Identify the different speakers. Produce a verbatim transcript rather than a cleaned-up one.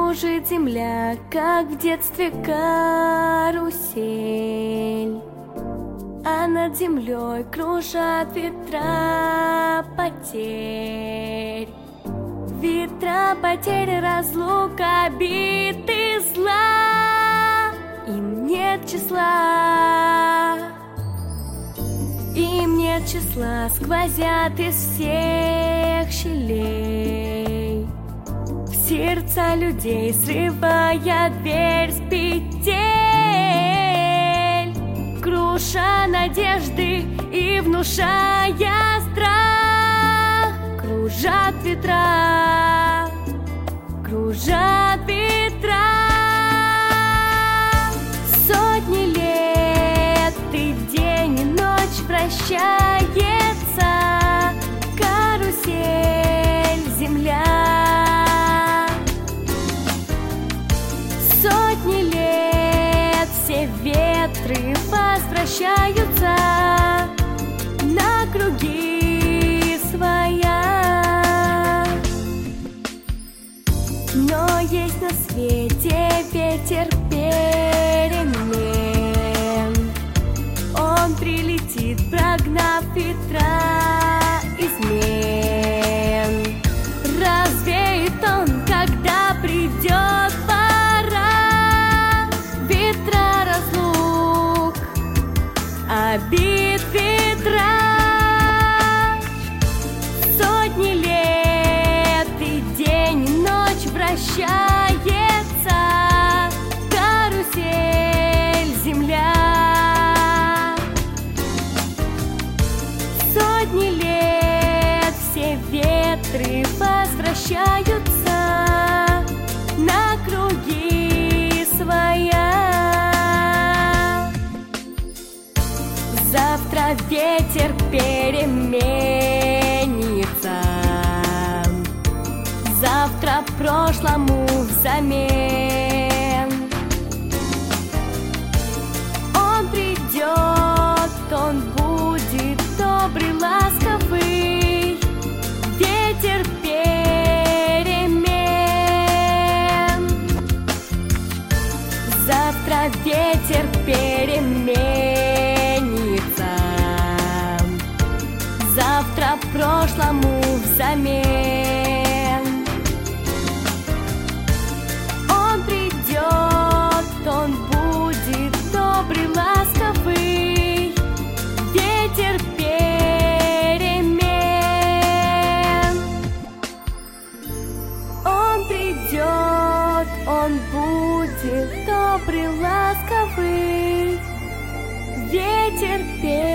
Speaker 1: Кружит земля, как в детстве карусель, а над землей кружат ветра потерь. Ветра потерь, разлук, обид и зла. Им нет числа, им нет числа, сквозят из всех щелей в сердца людей, срывая дверь с петель, круша надежды и внушая страх. Кружат ветра, кружат ветра. Сотни лет и день и ночь прощается карусель, земля. Сотни лет все ветры возвращаются на круги своя. Но есть на свете ветер перемен, он прилетит, прогнав ветра измен. Развеет он, когда придет пора, ветра разлук, обид ветра. Сотни лет и день и ночь вращается карусель, земля. Сотни лет все ветры возвращаются на круги своя. Завтра ветер переменится, завтра прошлому взамен. Он придет, он будет добрый, ласковый, ветер перемен. Завтра ветер переменится, завтра прошлому взамен. Он придет, он будет добрый, ласковый, ветер перемен. Он придет, он будет добрый, ласковый, ветер перемен.